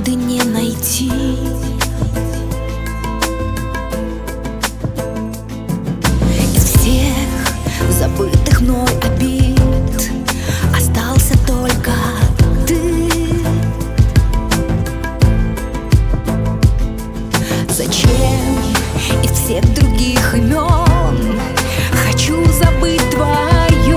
правды не найти. Из всех забытых мной обид остался только ты. Зачем из всех других имен хочу забыть твое?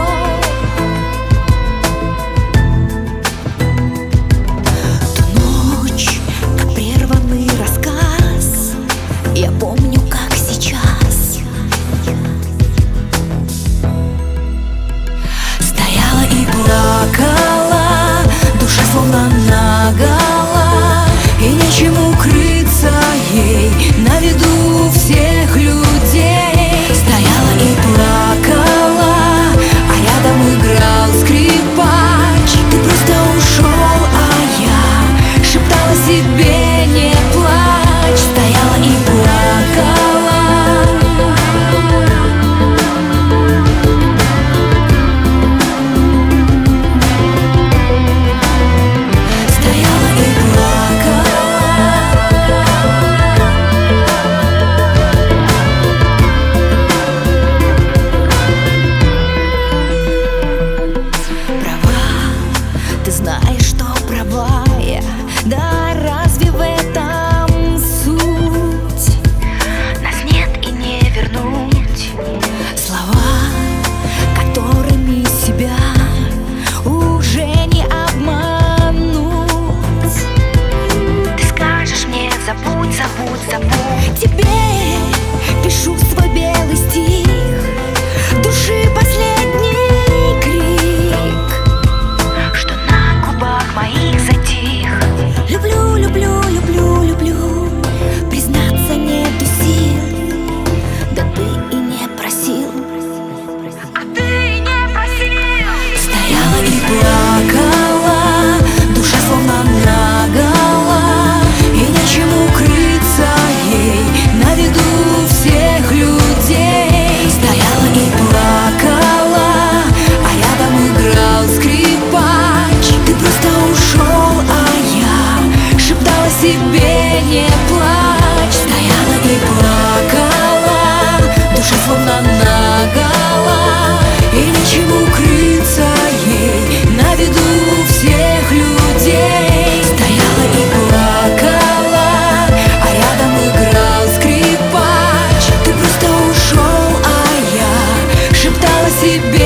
Ту ночь, как прерванный рассказ, я помню, как сейчас. Стояла и плакала, душа словно нагола, и нечему укрыться ей на виду всех людей. Стояла и плакала, а рядом играл скрипач. Ты просто ушел, а я шептала себе: не плачь. Стояла и плакала. Стояла и плакала. Ты знаешь, что права я, да разве в этом суть? Нас нет и не вернуть. Слова, которыми себя уже не обмануть. Ты скажешь мне: забудь, забудь, забудь. Тебе пишу свой белый стих, души последний крик, что на губах моих затих. Люблю, люблю, люблю, люблю, признаться нету сил. Да ты и не просил. А ты и не просил. Стояла и плакала, душа словно нагола, и нечему укрыться ей на виду всех людей. Стояла и плакала, а рядом играл скрипач. Ты просто ушел, а я шептала себе: не плачь. Стояла и плакала, душа словно нагола, и нечему укрыться ей на виду всех людей. Стояла и плакала, а рядом играл скрипач. Ты просто ушел, а я шептала себе: